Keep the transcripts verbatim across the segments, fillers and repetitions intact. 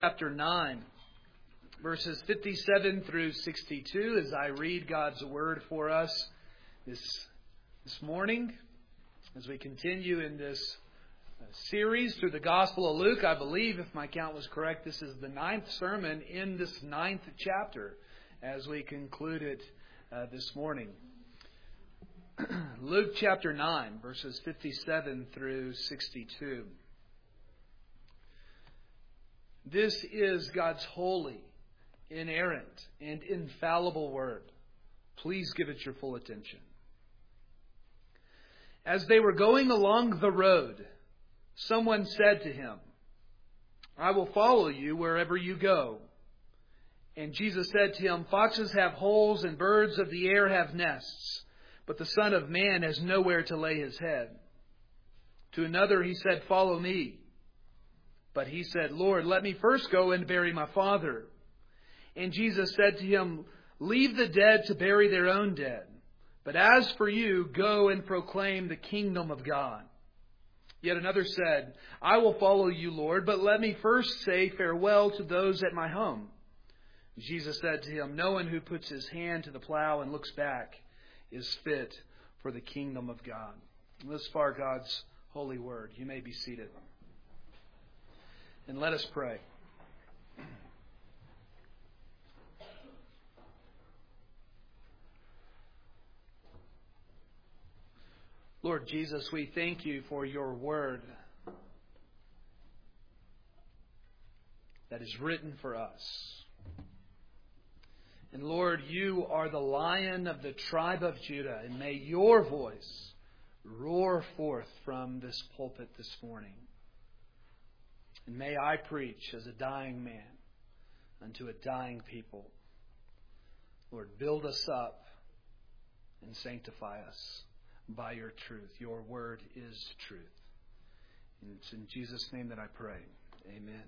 Chapter nine, verses fifty-seven through sixty-two, as I read God's Word for us this, this morning. As we continue in this uh, series through the Gospel of Luke, I believe, if my count was correct, this is the ninth sermon in this ninth chapter as we conclude it uh, this morning. Luke chapter nine, verses fifty-seven through sixty-two. This is God's holy, inerrant, and infallible Word. Please give it your full attention. As they were going along the road, someone said to him, "I will follow you wherever you go." And Jesus said to him, "Foxes have holes and birds of the air have nests, but the Son of Man has nowhere to lay his head." To another he said, "Follow me." But he said, "Lord, let me first go and bury my father." And Jesus said to him, "Leave the dead to bury their own dead. But as for you, go and proclaim the kingdom of God." Yet another said, "I will follow you, Lord, but let me first say farewell to those at my home." Jesus said to him, "No one who puts his hand to the plow and looks back is fit for the kingdom of God." This far, God's holy word. You may be seated. And let us pray. Lord Jesus, we thank you for your word that is written for us. And Lord, you are the Lion of the tribe of Judah, and may your voice roar forth from this pulpit this morning. And may I preach as a dying man unto a dying people. Lord, build us up and sanctify us by your truth. Your word is truth. And it's in Jesus' name that I pray. Amen.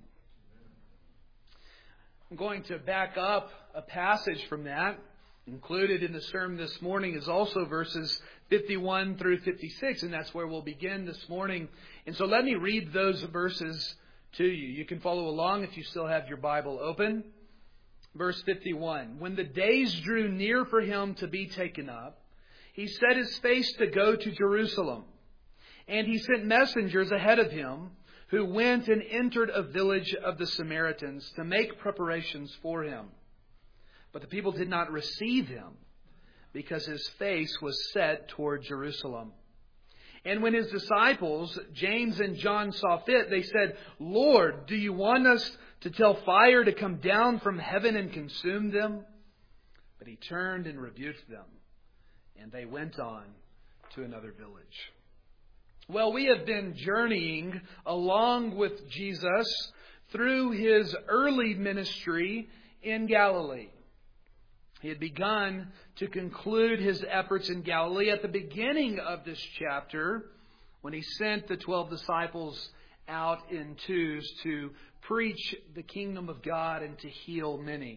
I'm going to back up a passage from that. Included in the sermon this morning is also verses fifty-one through fifty-six, and that's where we'll begin this morning. And so let me read those verses to you. You can follow along if you still have your Bible open. Verse fifty-one. When the days drew near for him to be taken up, he set his face to go to Jerusalem. And he sent messengers ahead of him, who went and entered a village of the Samaritans to make preparations for him. But the people did not receive him, because his face was set toward Jerusalem. And when his disciples, James and John, saw fit, they said, "Lord, do you want us to tell fire to come down from heaven and consume them?" But he turned and rebuked them, and they went on to another village. Well, we have been journeying along with Jesus through his early ministry in Galilee. He had begun to conclude his efforts in Galilee at the beginning of this chapter when he sent the twelve disciples out in twos to preach the kingdom of God and to heal many.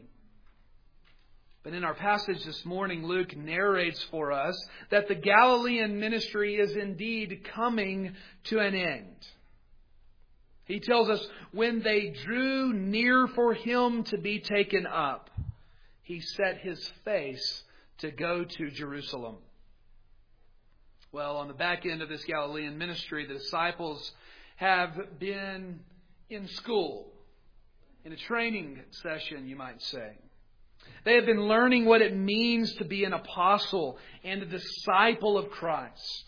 But in our passage this morning, Luke narrates for us that the Galilean ministry is indeed coming to an end. He tells us when they drew near for him to be taken up, he set his face to go to Jerusalem. Well, on the back end of this Galilean ministry, the disciples have been in school, in a training session, you might say. They have been learning what it means to be an apostle and a disciple of Christ.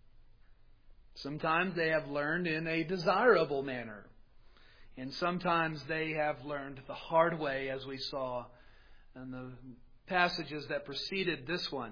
Sometimes they have learned in a desirable manner. And sometimes they have learned the hard way, as we saw in the passages that preceded this one.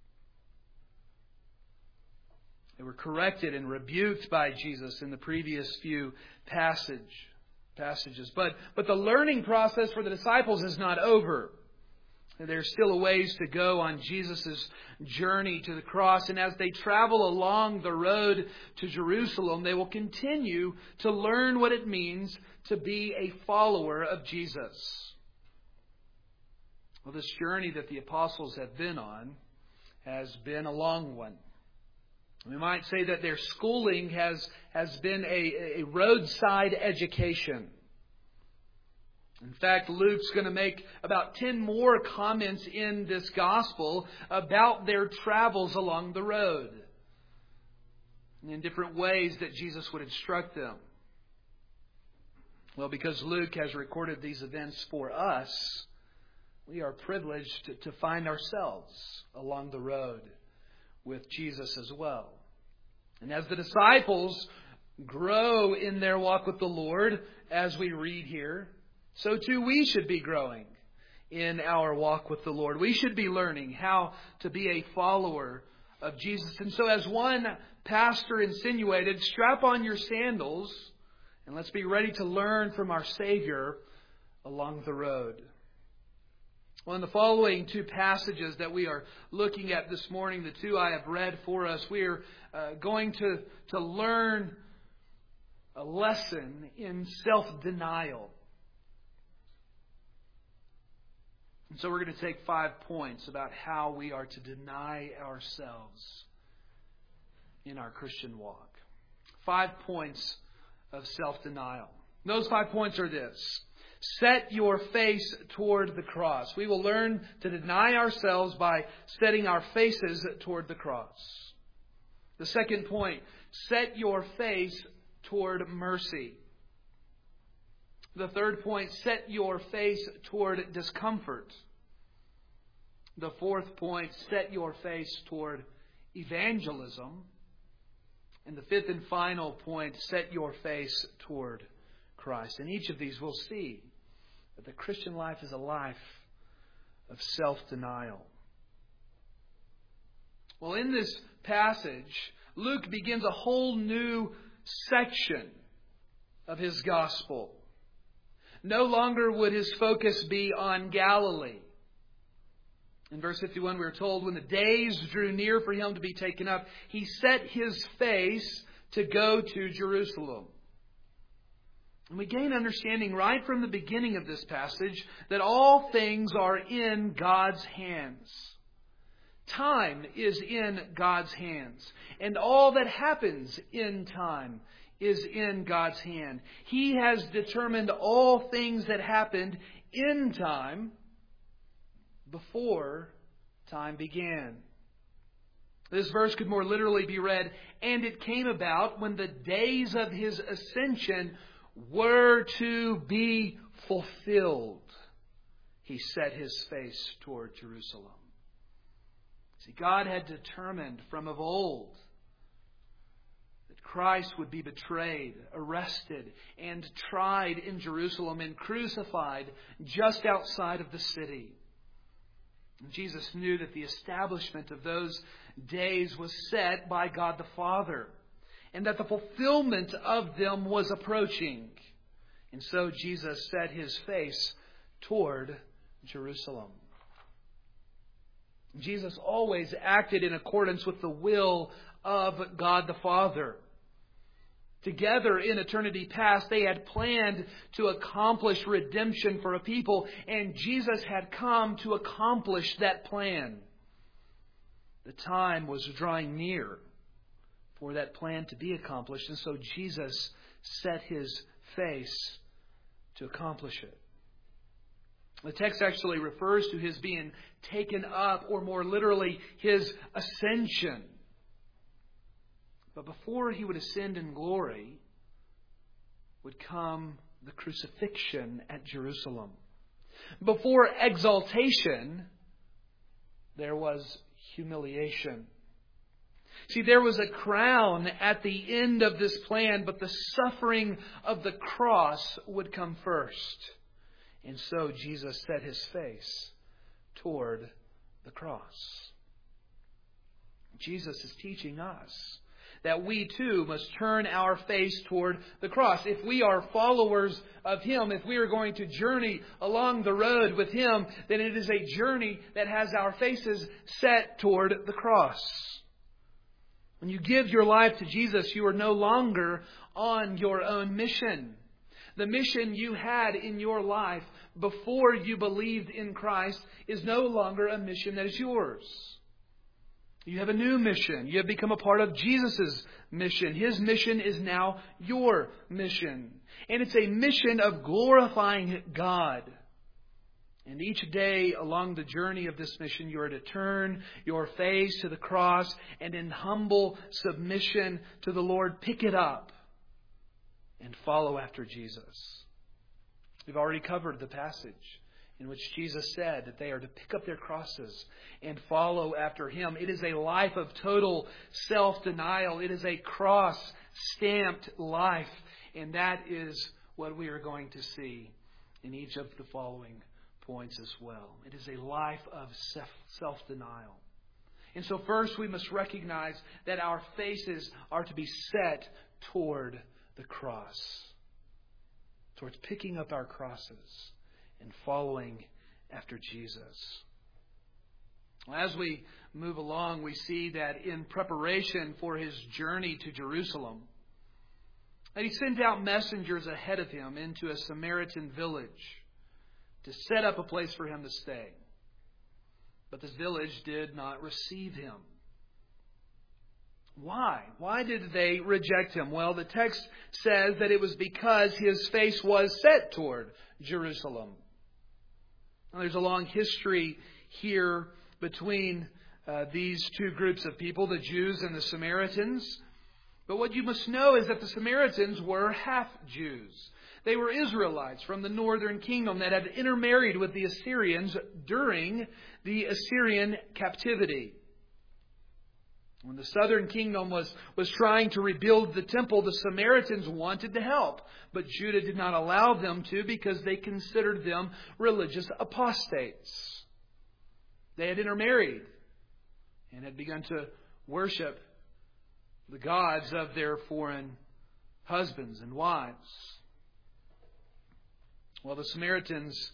They were corrected and rebuked by Jesus in the previous few passage, passages. But, but the learning process for the disciples is not over. There's still a ways to go on Jesus' journey to the cross. And as they travel along the road to Jerusalem, they will continue to learn what it means to be a follower of Jesus. Well, this journey that the apostles have been on has been a long one. We might say that their schooling has, has been a, a roadside education. In fact, Luke's going to make about ten more comments in this gospel about their travels along the road, and in different ways that Jesus would instruct them. Well, because Luke has recorded these events for us, we are privileged to, to find ourselves along the road with Jesus as well. And as the disciples grow in their walk with the Lord, as we read here, so too we should be growing in our walk with the Lord. We should be learning how to be a follower of Jesus. And so as one pastor insinuated, strap on your sandals and let's be ready to learn from our Savior along the road. Well, in the following two passages that we are looking at this morning, the two I have read for us, we are uh, going to, to learn a lesson in self-denial. And so we're going to take five points about how we are to deny ourselves in our Christian walk. Five points of self-denial. Those five points are this. Set your face toward the cross. We will learn to deny ourselves by setting our faces toward the cross. The second point, set your face toward mercy. The third point, set your face toward discomfort. The fourth point, set your face toward evangelism. And the fifth and final point, set your face toward Christ. In each of these, we'll see that the Christian life is a life of self-denial. Well, in this passage, Luke begins a whole new section of his gospel. No longer would his focus be on Galilee. In verse fifty-one, we are told, when the days drew near for him to be taken up, he set his face to go to Jerusalem. And we gain understanding right from the beginning of this passage that all things are in God's hands. Time is in God's hands. And all that happens in time is in God's hand. He has determined all things that happened in time before time began. This verse could more literally be read, and it came about when the days of his ascension were to be fulfilled, he set his face toward Jerusalem. See, God had determined from of old that Christ would be betrayed, arrested, and tried in Jerusalem and crucified just outside of the city. And Jesus knew that the establishment of those days was set by God the Father, and that the fulfillment of them was approaching. And so Jesus set his face toward Jerusalem. Jesus always acted in accordance with the will of God the Father. Together in eternity past, they had planned to accomplish redemption for a people, and Jesus had come to accomplish that plan. The time was drawing near for that plan to be accomplished, and so Jesus set his face to accomplish it. The text actually refers to his being taken up, or more literally, his ascension. But before he would ascend in glory, would come the crucifixion at Jerusalem. Before exaltation, there was humiliation. See, there was a crown at the end of this plan, but the suffering of the cross would come first. And so Jesus set his face toward the cross. Jesus is teaching us that we too must turn our face toward the cross. If we are followers of him, if we are going to journey along the road with him, then it is a journey that has our faces set toward the cross. When you give your life to Jesus, you are no longer on your own mission. The mission you had in your life before you believed in Christ is no longer a mission that is yours. You have a new mission. You have become a part of Jesus' mission. His mission is now your mission. And it's a mission of glorifying God. And each day along the journey of this mission, you are to turn your face to the cross and in humble submission to the Lord, pick it up and follow after Jesus. We've already covered the passage in which Jesus said that they are to pick up their crosses and follow after Him. It is a life of total self-denial. It is a cross-stamped life. And that is what we are going to see in each of the following points as well. It is a life of self-denial. And so first we must recognize that our faces are to be set toward the cross. Towards picking up our crosses and following after Jesus. As we move along, we see that in preparation for His journey to Jerusalem, that He sent out messengers ahead of Him into a Samaritan village to set up a place for Him to stay. But this village did not receive Him. Why? Why did they reject Him? Well, the text says that it was because His face was set toward Jerusalem. Now, there's a long history here between uh, these two groups of people, the Jews and the Samaritans. But what you must know is that the Samaritans were half-Jews. They were Israelites from the northern kingdom that had intermarried with the Assyrians during the Assyrian captivity. When the southern kingdom was, was trying to rebuild the temple, the Samaritans wanted to help. But Judah did not allow them to because they considered them religious apostates. They had intermarried and had begun to worship the gods of their foreign husbands and wives. Well, the Samaritans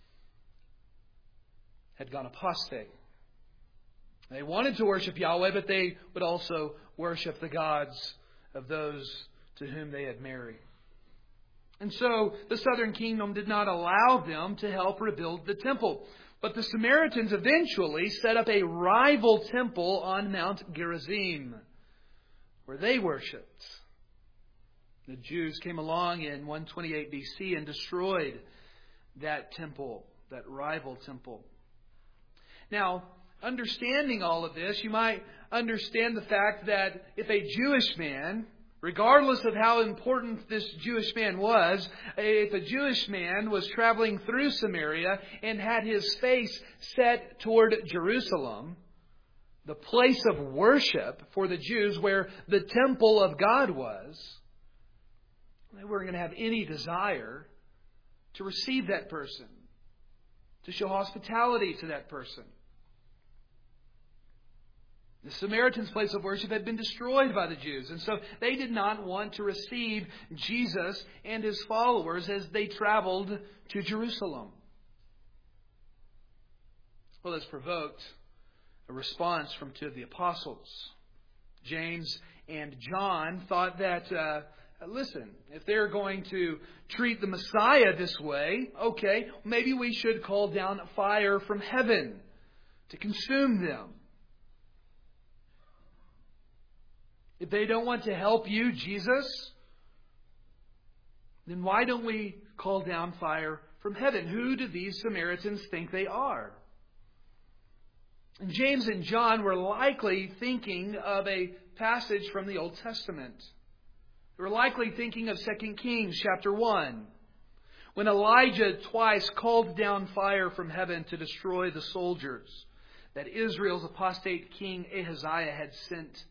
had gone apostate. They wanted to worship Yahweh, but they would also worship the gods of those to whom they had married. And so the southern kingdom did not allow them to help rebuild the temple. But the Samaritans eventually set up a rival temple on Mount Gerizim, where they worshipped. The Jews came along in one twenty-eight B C and destroyed that temple, that rival temple. Now, understanding all of this, you might understand the fact that if a Jewish man, regardless of how important this Jewish man was, if a Jewish man was traveling through Samaria and had his face set toward Jerusalem, the place of worship for the Jews where the temple of God was, they weren't going to have any desire to receive that person, to show hospitality to that person. The Samaritans' place of worship had been destroyed by the Jews, and so they did not want to receive Jesus and His followers as they traveled to Jerusalem. Well, this provoked a response from two of the apostles. James and John thought that, uh, listen, if they're going to treat the Messiah this way, okay, maybe we should call down fire from heaven to consume them. If they don't want to help you, Jesus, then why don't we call down fire from heaven? Who do these Samaritans think they are? And James and John were likely thinking of a passage from the Old Testament. They were likely thinking of Second Kings chapter one, when Elijah twice called down fire from heaven to destroy the soldiers that Israel's apostate king Ahaziah had sent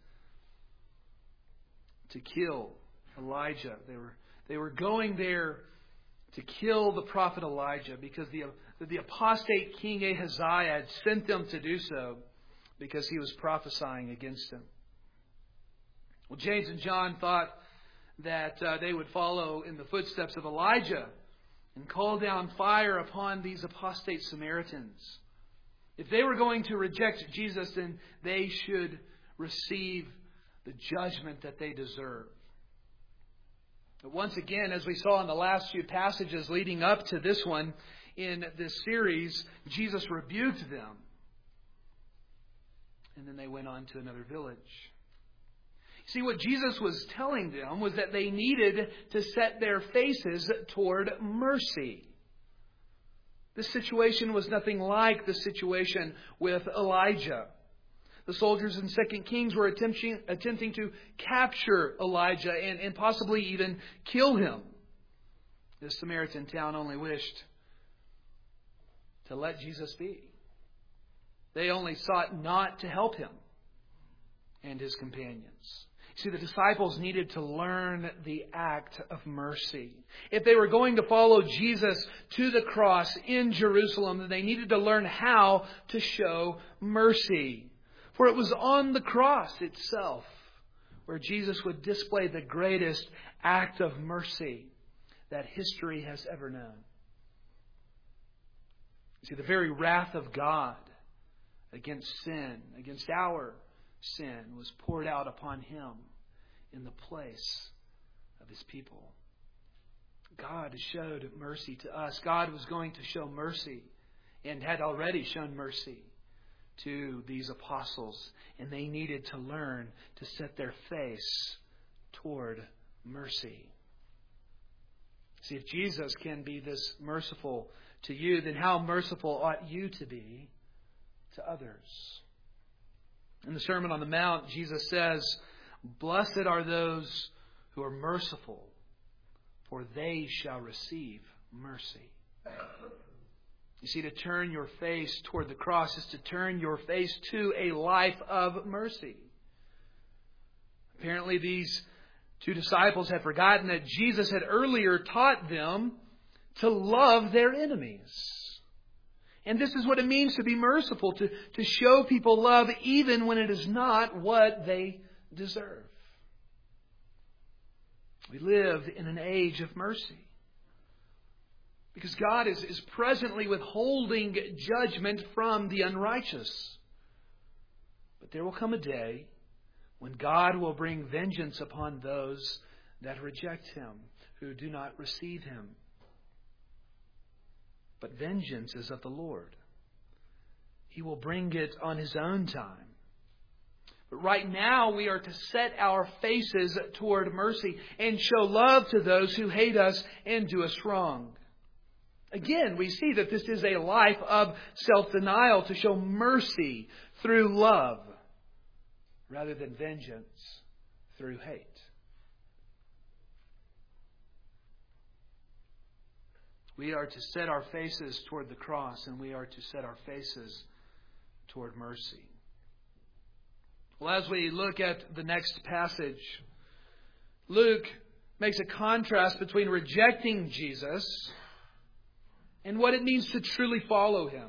to kill Elijah. They were they were going there to kill the prophet Elijah because the, the apostate king Ahaziah had sent them to do so because he was prophesying against him. Well, James and John thought that uh, they would follow in the footsteps of Elijah and call down fire upon these apostate Samaritans. If they were going to reject Jesus, then they should receive the judgment that they deserve. But once again, as we saw in the last few passages leading up to this one in this series, Jesus rebuked them. And then they went on to another village. See, what Jesus was telling them was that they needed to set their faces toward mercy. This situation was nothing like the situation with Elijah. The soldiers in Second Kings were attempting, attempting to capture Elijah and, and possibly even kill him. This Samaritan town only wished to let Jesus be. They only sought not to help him and his companions. See, the disciples needed to learn the act of mercy. If they were going to follow Jesus to the cross in Jerusalem, then they needed to learn how to show mercy. For it was on the cross itself where Jesus would display the greatest act of mercy that history has ever known. See, the very wrath of God against sin, against our sin, was poured out upon Him in the place of His people. God showed mercy to us. God was going to show mercy and had already shown mercy to these apostles. And they needed to learn to set their face toward mercy. See, if Jesus can be this merciful to you, then how merciful ought you to be to others? In the Sermon on the Mount, Jesus says, "Blessed are those who are merciful, for they shall receive mercy." You see, to turn your face toward the cross is to turn your face to a life of mercy. Apparently, these two disciples had forgotten that Jesus had earlier taught them to love their enemies. And this is what it means to be merciful, to, to show people love even when it is not what they deserve. We live in an age of mercy. Because God is, is presently withholding judgment from the unrighteous. But there will come a day when God will bring vengeance upon those that reject Him, who do not receive Him. But vengeance is of the Lord. He will bring it on His own time. But right now we are to set our faces toward mercy and show love to those who hate us and do us wrong. Again, we see that this is a life of self-denial, to show mercy through love rather than vengeance through hate. We are to set our faces toward the cross, and we are to set our faces toward mercy. Well, as we look at the next passage, Luke makes a contrast between rejecting Jesus and what it means to truly follow Him.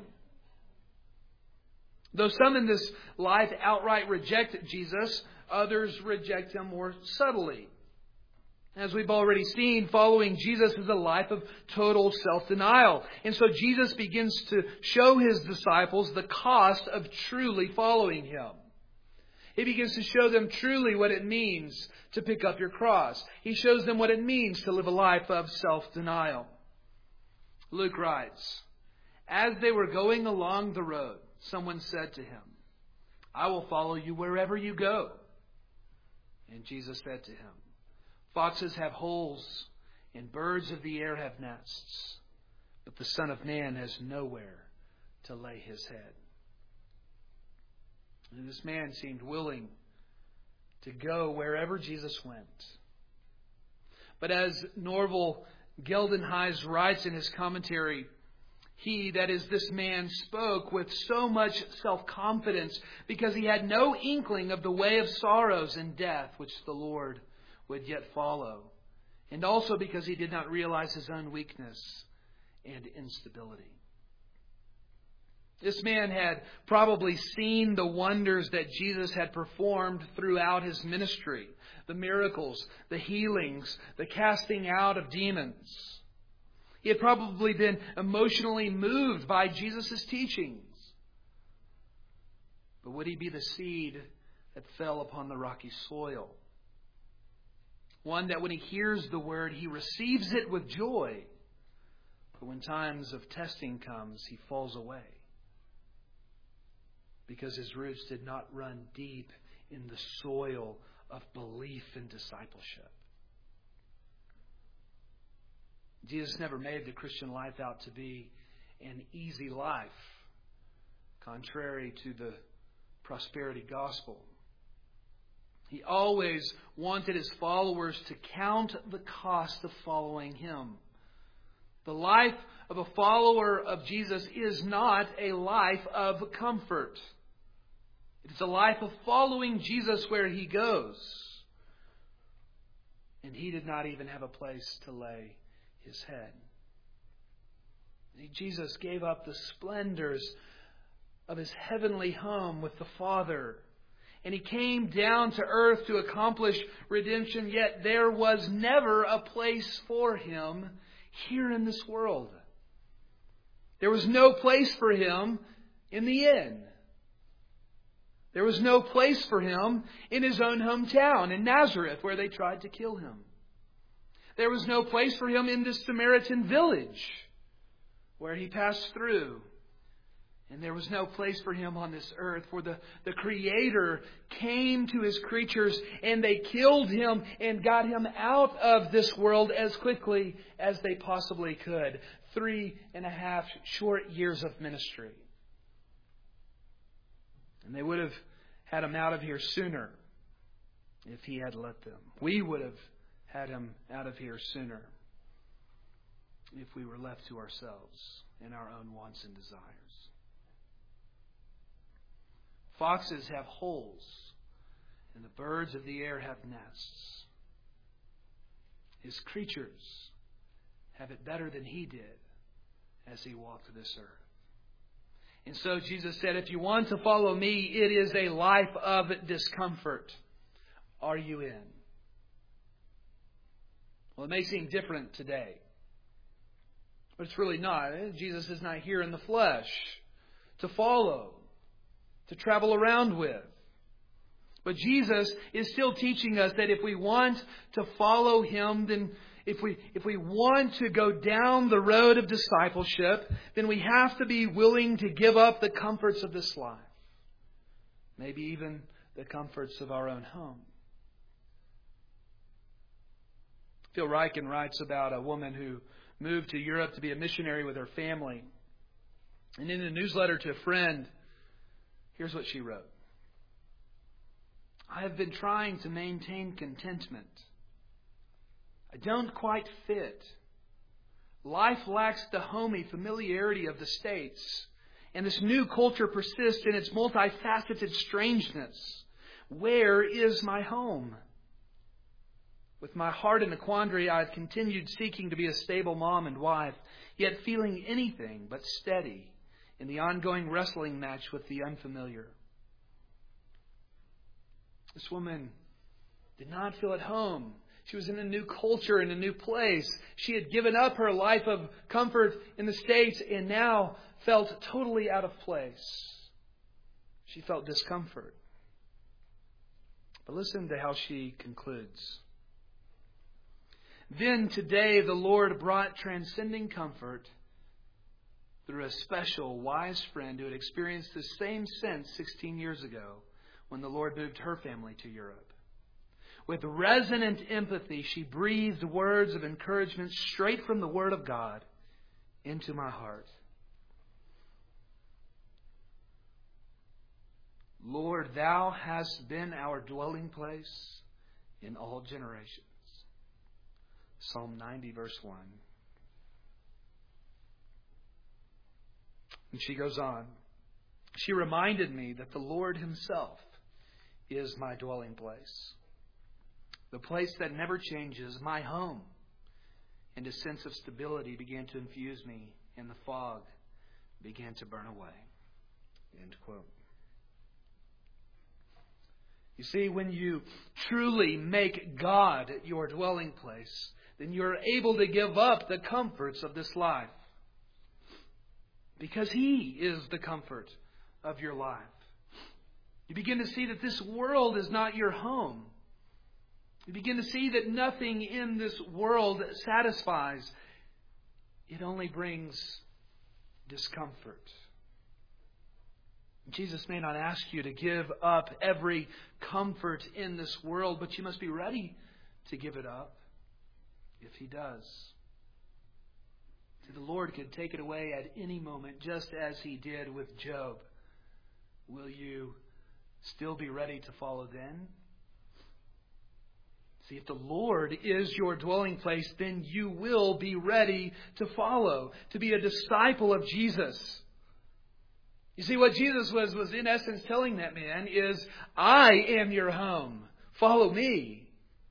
Though some in this life outright reject Jesus, others reject Him more subtly. As we've already seen, following Jesus is a life of total self-denial. And so Jesus begins to show His disciples the cost of truly following Him. He begins to show them truly what it means to pick up your cross. He shows them what it means to live a life of self-denial. Luke writes, "As they were going along the road, someone said to Him, 'I will follow you wherever you go.' And Jesus said to him, 'Foxes have holes, and birds of the air have nests, but the Son of Man has nowhere to lay His head.'" And this man seemed willing to go wherever Jesus went. But as Norval Geldenhuys writes in his commentary, he, that is this man, spoke with so much self-confidence because he had no inkling of the way of sorrows and death which the Lord would yet follow, and also because he did not realize his own weakness and instability. This man had probably seen the wonders that Jesus had performed throughout His ministry. The miracles, the healings, the casting out of demons. He had probably been emotionally moved by Jesus' teachings. But would he be the seed that fell upon the rocky soil? One that when he hears the word, he receives it with joy. But when times of testing comes, he falls away. Because his roots did not run deep in the soil of belief and discipleship. Jesus never made the Christian life out to be an easy life, contrary to the prosperity gospel. He always wanted His followers to count the cost of following Him. The life of a follower of Jesus is not a life of comfort. It is a life of following Jesus where He goes. And He did not even have a place to lay His head. Jesus gave up the splendors of His heavenly home with the Father. And He came down to earth to accomplish redemption, yet there was never a place for Him here in this world. There was no place for Him in the inn. There was no place for Him in His own hometown, in Nazareth, where they tried to kill Him. There was no place for Him in this Samaritan village where He passed through. And there was no place for Him on this earth, for the, the Creator came to His creatures and they killed Him and got Him out of this world as quickly as they possibly could. Three and a half short years of ministry. And they would have had Him out of here sooner if He had let them. We would have had Him out of here sooner if we were left to ourselves and our own wants and desires. Foxes have holes, and the birds of the air have nests. His creatures have it better than He did as He walked this earth. And so Jesus said, if you want to follow Me, it is a life of discomfort. Are you in? Well, it may seem different today, but it's really not. Jesus is not here in the flesh to follow, to travel around with. But Jesus is still teaching us that if we want to follow Him, then if we if we want to go down the road of discipleship, then we have to be willing to give up the comforts of this life. Maybe even the comforts of our own home. Phil Ryken writes about a woman who moved to Europe to be a missionary with her family. And in a newsletter to a friend, here's what she wrote. I have been trying to maintain contentment. I don't quite fit. Life lacks the homey familiarity of the States. And this new culture persists in its multifaceted strangeness. Where is my home? With my heart in a quandary, I've continued seeking to be a stable mom and wife, yet feeling anything but steady in the ongoing wrestling match with the unfamiliar. This woman did not feel at home. She was in a new culture, in a new place. She had given up her life of comfort in the States and now felt totally out of place. She felt discomfort. But listen to how she concludes. Then today the Lord brought transcending comfort through a special, wise friend who had experienced the same sense sixteen years ago when the Lord moved her family to Europe. With resonant empathy, she breathed words of encouragement straight from the Word of God into my heart. Lord, Thou hast been our dwelling place in all generations. Psalm ninety, verse one. And she goes on. She reminded me that the Lord Himself is my dwelling place. The place that never changes, my home. And a sense of stability began to infuse me, and the fog began to burn away. End quote. You see, when you truly make God your dwelling place, then you're able to give up the comforts of this life. Because He is the comfort of your life. You begin to see that this world is not your home. You begin to see that nothing in this world satisfies. It only brings discomfort. Jesus may not ask you to give up every comfort in this world, but you must be ready to give it up if He does. See, the Lord could take it away at any moment, just as He did with Job. Will you still be ready to follow then? See, if the Lord is your dwelling place, then you will be ready to follow, to be a disciple of Jesus. You see, what Jesus was, was in essence telling that man is, I am your home. Follow me.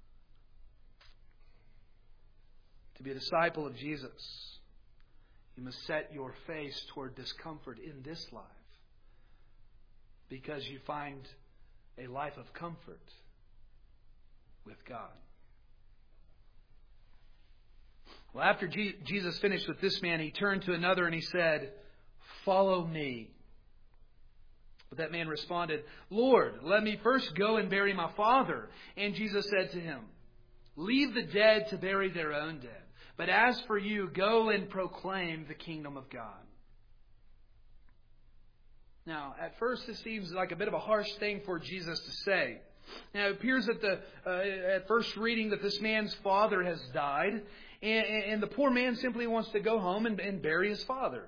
To be a disciple of Jesus, you must set your face toward discomfort in this life, because you find a life of comfort with God. Well, after Jesus finished with this man, He turned to another and He said, follow me. But that man responded, Lord, let me first go and bury my father. And Jesus said to him, leave the dead to bury their own dead. But as for you, go and proclaim the kingdom of God. Now, at first, this seems like a bit of a harsh thing for Jesus to say. Now, it appears at the uh, at first reading that this man's father has died, and, and the poor man simply wants to go home and, and bury his father.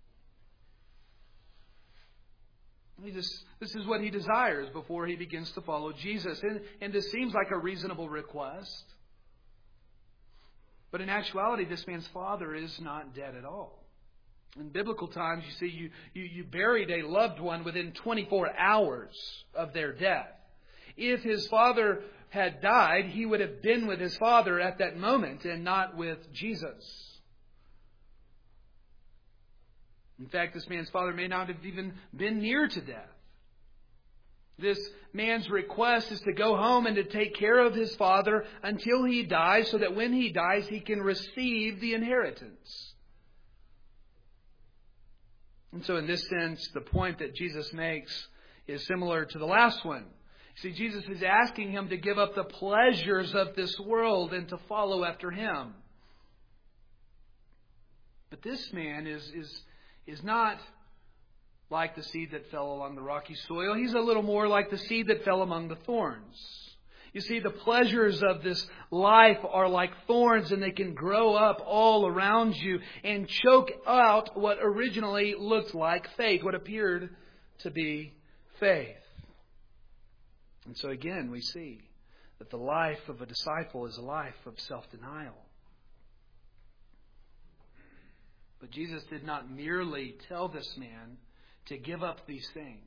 He just, this is what he desires before he begins to follow Jesus. And, and this seems like a reasonable request. But in actuality, this man's father is not dead at all. In biblical times, you see, you, you, you buried a loved one within twenty-four hours of their death. If his father had died, he would have been with his father at that moment and not with Jesus. In fact, this man's father may not have even been near to death. This man's request is to go home and to take care of his father until he dies, so that when he dies, he can receive the inheritance. And so in this sense, the point that Jesus makes is similar to the last one. See, Jesus is asking him to give up the pleasures of this world and to follow after Him. But this man is, is, is not like the seed that fell along the rocky soil. He's a little more like the seed that fell among the thorns. You see, the pleasures of this life are like thorns, and they can grow up all around you and choke out what originally looked like faith, what appeared to be faith. And so again, we see that the life of a disciple is a life of self-denial. But Jesus did not merely tell this man to give up these things.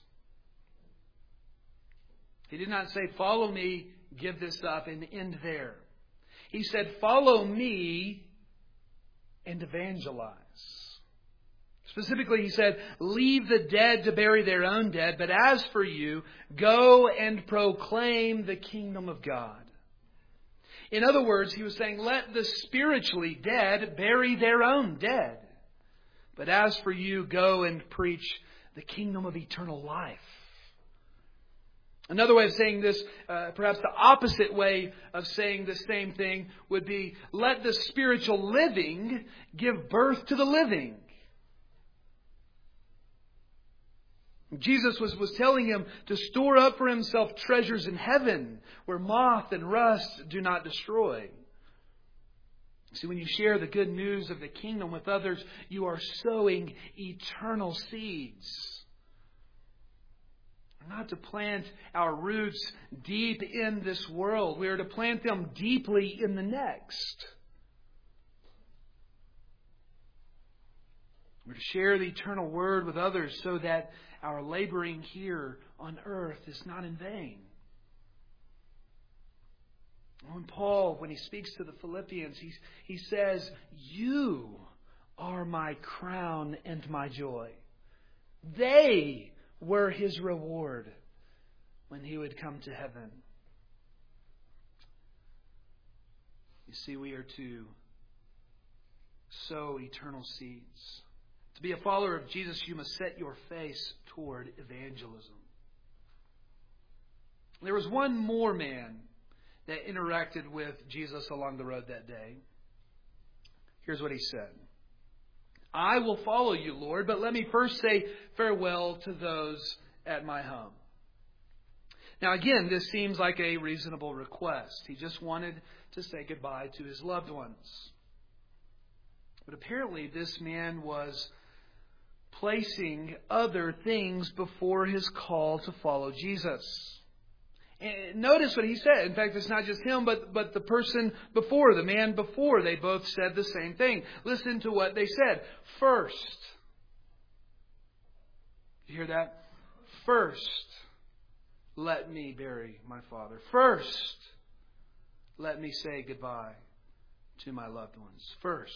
He did not say, follow me, give this up, and end there. He said, follow me and evangelize. Specifically, He said, leave the dead to bury their own dead, but as for you, go and proclaim the kingdom of God. In other words, He was saying, let the spiritually dead bury their own dead. But as for you, go and preach the kingdom of eternal life. Another way of saying this, uh, perhaps the opposite way of saying the same thing, would be, let the spiritual living give birth to the living. Jesus was, was telling him to store up for himself treasures in heaven, where moth and rust do not destroy. See, when you share the good news of the kingdom with others, you are sowing eternal seeds. We're not to plant our roots deep in this world. We are to plant them deeply in the next. We're to share the eternal word with others so that our laboring here on earth is not in vain. When Paul, when he speaks to the Philippians, he, he says, you are my crown and my joy. They were his reward when he would come to heaven. You see, we are to sow eternal seeds. To be a follower of Jesus, you must set your face toward evangelism. There was one more man that interacted with Jesus along the road that day. Here's what he said. I will follow you, Lord, but let me first say farewell to those at my home. Now again, this seems like a reasonable request. He just wanted to say goodbye to his loved ones. But apparently this man was placing other things before his call to follow Jesus. And notice what he said. In fact, it's not just him, but, but the person before, the man before. They both said the same thing. Listen to what they said. First. You hear that? First, let me bury my father. First, let me say goodbye to my loved ones. First.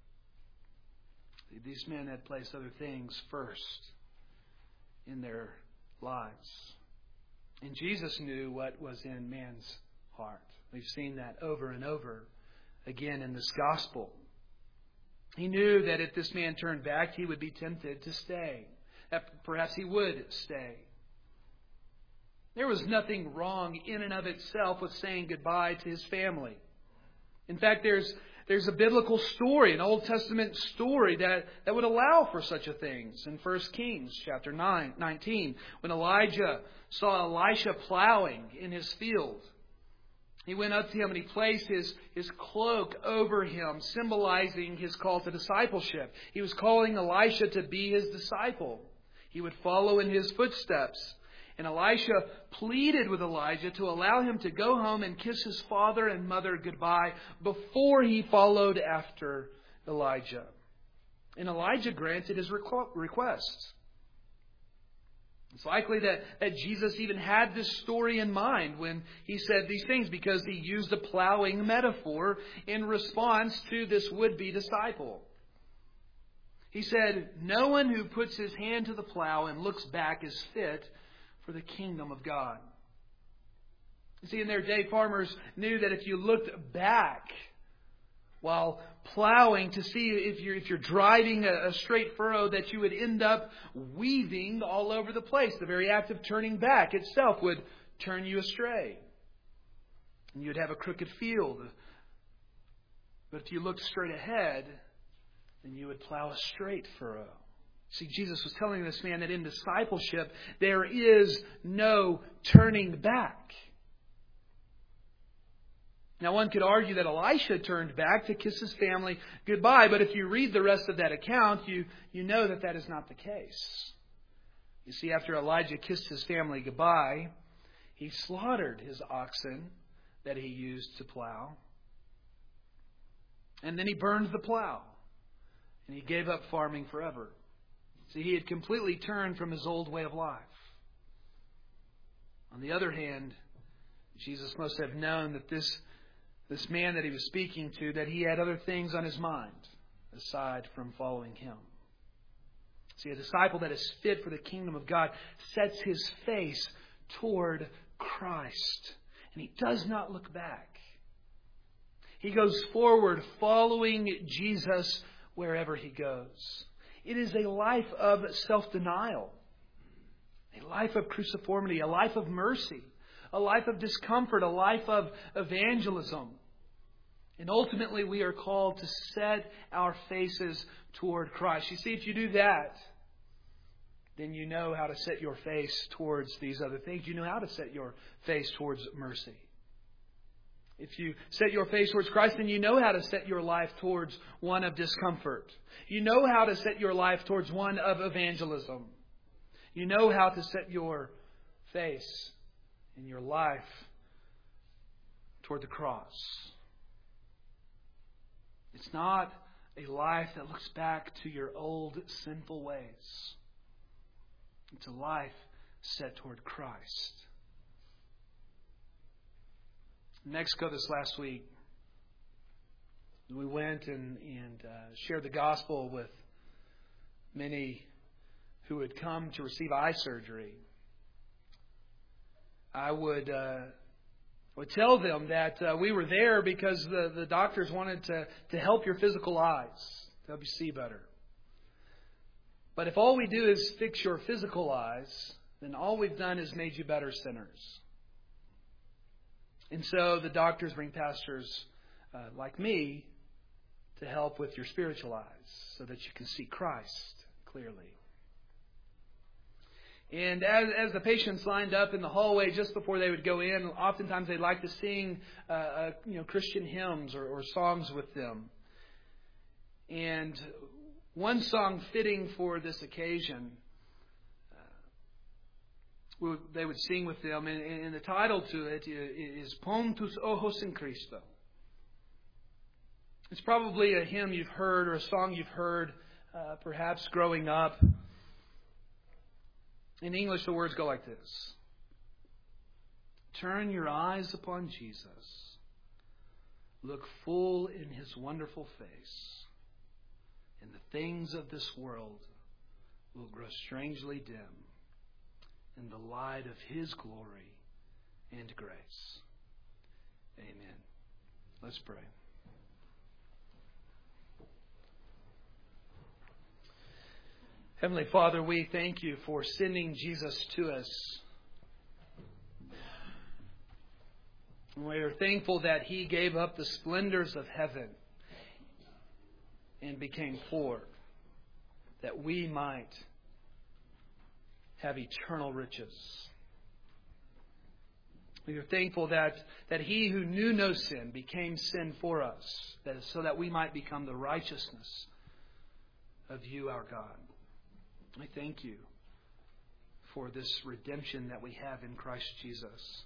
These men had placed other things first in their lives. And Jesus knew what was in man's heart. We've seen that over and over again in this gospel. He knew that if this man turned back, he would be tempted to stay. That perhaps he would stay. There was nothing wrong in and of itself with saying goodbye to his family. In fact, there's there's a biblical story, an Old Testament story that, that would allow for such a thing. In First Kings chapter nine, nineteen, when Elijah saw Elisha plowing in his field, he went up to him and he placed his, his cloak over him, symbolizing his call to discipleship. He was calling Elisha to be his disciple. He would follow in his footsteps. And Elisha pleaded with Elijah to allow him to go home and kiss his father and mother goodbye before he followed after Elijah. And Elijah granted his request. It's likely that, that Jesus even had this story in mind when he said these things, because he used a plowing metaphor in response to this would-be disciple. He said, "No one who puts his hand to the plow and looks back is fit for the kingdom of God." You see, in their day, farmers knew that if you looked back while plowing to see if you're, if you're driving a, a straight furrow, that you would end up weaving all over the place. The very act of turning back itself would turn you astray. And you'd have a crooked field. But if you looked straight ahead, then you would plow a straight furrow. See, Jesus was telling this man that in discipleship, there is no turning back. Now, one could argue that Elisha turned back to kiss his family goodbye, but if you read the rest of that account, you, you know that that is not the case. You see, after Elijah kissed his family goodbye, he slaughtered his oxen that he used to plow. And then he burned the plow. And he gave up farming forever. See, he had completely turned from his old way of life. On the other hand, Jesus must have known that this, this man that he was speaking to, that he had other things on his mind aside from following him. See, a disciple that is fit for the kingdom of God sets his face toward Christ. And he does not look back. He goes forward following Jesus wherever he goes. It is a life of self-denial, a life of cruciformity, a life of mercy, a life of discomfort, a life of evangelism. And ultimately we are called to set our faces toward Christ. You see, if you do that, then you know how to set your face towards these other things. You know how to set your face towards mercy. If you set your face towards Christ, then you know how to set your life towards one of discomfort. You know how to set your life towards one of evangelism. You know how to set your face and your life toward the cross. It's not a life that looks back to your old sinful ways. It's a life set toward Christ. In Mexico this last week, we went and, and uh, shared the gospel with many who had come to receive eye surgery. I would uh, would tell them that uh, we were there because the, the doctors wanted to, to help your physical eyes, to help you see better. But if all we do is fix your physical eyes, then all we've done is made you better sinners. And so the doctors bring pastors uh, like me to help with your spiritual eyes so that you can see Christ clearly. And as, as the patients lined up in the hallway just before they would go in, oftentimes they'd like to sing uh, uh, you know, Christian hymns or, or songs with them. And one song fitting for this occasion, uh, they would sing with them, and, and the title to it is Pon tus ojos en Cristo. It's probably a hymn you've heard or a song you've heard uh, perhaps growing up. In English, the words go like this. Turn your eyes upon Jesus. Look full in His wonderful face. And the things of this world will grow strangely dim in the light of His glory and grace. Amen. Let's pray. Heavenly Father, we thank You for sending Jesus to us. We are thankful that He gave up the splendors of heaven and became poor, that we might have eternal riches. We are thankful that, that He who knew no sin became sin for us, that so that we might become the righteousness of You, our God. I thank You for this redemption that we have in Christ Jesus.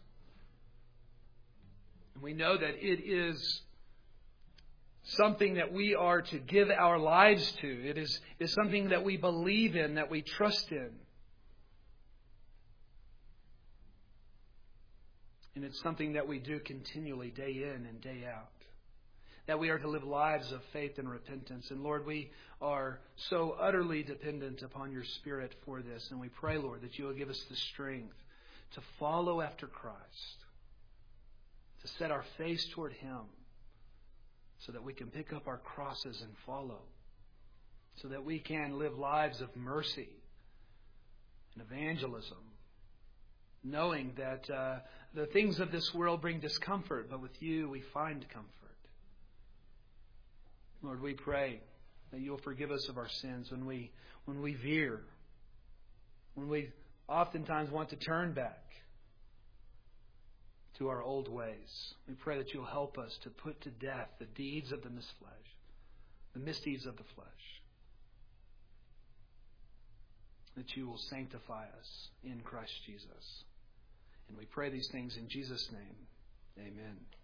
And we know that it is something that we are to give our lives to. It is, is something that we believe in, that we trust in. And it's something that we do continually, day in and day out. That we are to live lives of faith and repentance. And Lord, we are so utterly dependent upon Your Spirit for this. And we pray, Lord, that You will give us the strength to follow after Christ, to set our face toward Him, so that we can pick up our crosses and follow, so that we can live lives of mercy and evangelism, knowing that uh, the things of this world bring discomfort, but with You we find comfort. Lord, we pray that You'll forgive us of our sins when we when we veer, when we oftentimes want to turn back to our old ways. We pray that You'll help us to put to death the deeds of the misflesh, the misdeeds of the flesh, that You will sanctify us in Christ Jesus. And we pray these things in Jesus' name. Amen.